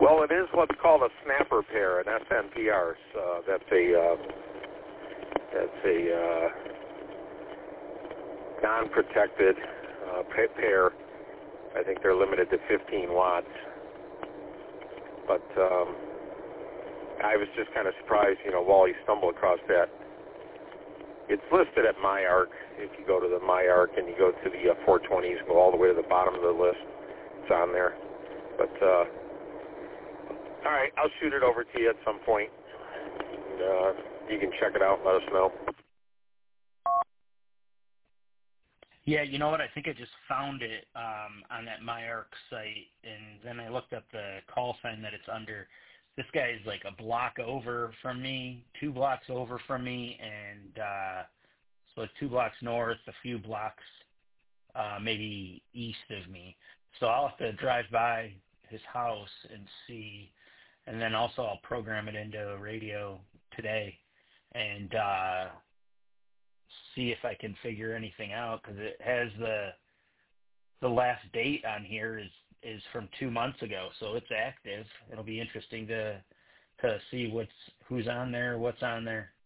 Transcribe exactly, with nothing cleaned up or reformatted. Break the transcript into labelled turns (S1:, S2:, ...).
S1: Well, it is what's called a snapper pair, an S N P R. Uh, that's a uh, that's a uh, non-protected uh, pair. I think they're limited to fifteen watts. But um, I was just kind of surprised, you know, Wally stumbled across that. It's listed at MyArc. If you go to the MyArc and you go to the uh, four twenties, go all the way to the bottom of the list, it's on there. But uh, all right, I'll shoot it over to you at some point. And, uh, you can check it out and let us know.
S2: Yeah, you know what? I think I just found it um, on that MyArc site, and then I looked up the call sign that it's under. This guy is like a block over from me, two blocks over from me, and uh, so it's two blocks north, a few blocks uh, maybe east of me. So I'll have to drive by his house and see, and then also I'll program it into a radio today and uh, see if I can figure anything out, because it has the the last date on here is is from two months ago, so it's active. It'll be interesting to to see what's who's on there, what's on there.